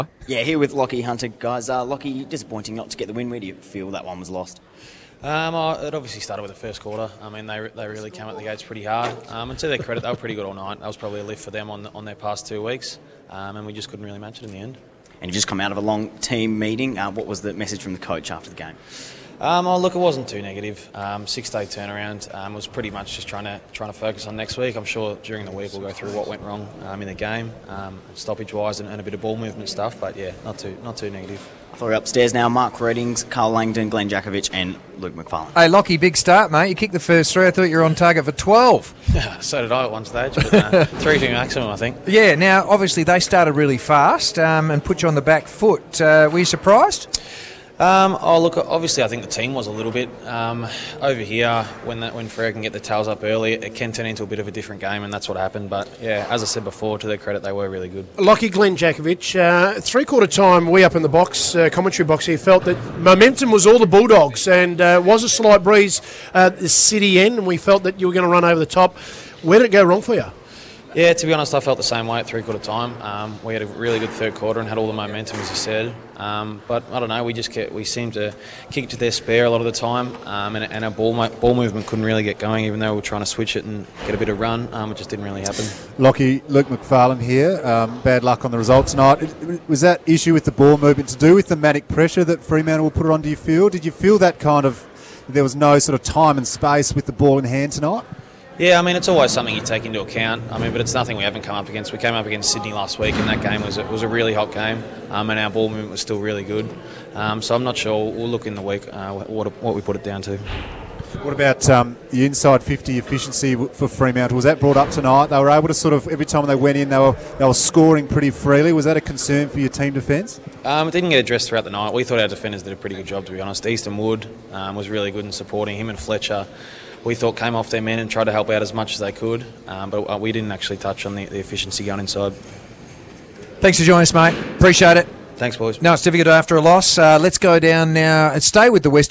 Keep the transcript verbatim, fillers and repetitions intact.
Yeah, here with Lockie Hunter, guys. Uh, Lockie, disappointing not to get the win. Where do you feel that one was lost? Um, oh, it obviously started with the first quarter. I mean, they they really came at the gates pretty hard. Um, and to their credit, they were pretty good all night. That was probably a lift for them on on their past two weeks, um, and we just couldn't really match it in the end. And you've just come out of a long team meeting. Uh, what was the message from the coach after the game? Um, oh, look, it wasn't too negative. Um, six-day turnaround um, was pretty much just trying to trying to focus on next week. I'm sure during the week we'll go through what went wrong um, in the game, um, stoppage-wise, and, and a bit of ball movement stuff. But yeah, not too not too negative. I thought we're upstairs now. Mark Reddings, Carl Langdon, Glenn Jakovich, and Luke McFarlane. Hey, Lockie, big start, mate. You kicked the first three. I thought you were on target for twelve. So did I at one stage, but uh, three to maximum, I think. Yeah. Now, obviously, they started really fast um, and put you on the back foot. Uh, were you surprised? Um, oh, look, obviously I think the team was a little bit. Um, over here, when that, when Freo can get the tails up early, it can turn into a bit of a different game, and that's what happened. But, yeah, as I said before, to their credit, they were really good. Lockie, Glenn Jakovich, uh, three-quarter time, we up in the box, uh, commentary box here, felt that momentum was all the Bulldogs, and uh, was a slight breeze at the City end, and we felt that you were going to run over the top. Where did it go wrong for you? Yeah, to be honest, I felt the same way at three-quarter time. Um, we had a really good third quarter and had all the momentum, as you said. Um, but I don't know, we just kept, we seemed to kick to their spare a lot of the time, um, and, and our ball mo- ball movement couldn't really get going, even though we were trying to switch it and get a bit of run. Um, it just didn't really happen. Lockie, Luke McFarlane here. Um, bad luck on the result tonight. Was that issue with the ball movement to do with the manic pressure that Fremantle will put onto you feel? Did you feel that kind of, there was no sort of time and space with the ball in hand tonight? Yeah, I mean, it's always something you take into account. I mean, but it's nothing we haven't come up against. We came up against Sydney last week, and that game was a, was a really hot game, um, and our ball movement was still really good. Um, so I'm not sure. We'll look in the week uh, what what we put it down to. What about um, the inside fifty efficiency for Fremantle? Was that brought up tonight? They were able to sort of, every time they went in, they were they were scoring pretty freely. Was that a concern for your team defence? Um, it didn't get addressed throughout the night. We thought our defenders did a pretty good job, to be honest. Easton Wood um, was really good in supporting him, and Fletcher, we thought, came off their men and tried to help out as much as they could, um, but we didn't actually touch on the, the efficiency going inside. Thanks for joining us, mate. Appreciate it. Thanks, boys. No, it's difficult after a loss. Uh, let's go down now and stay with the West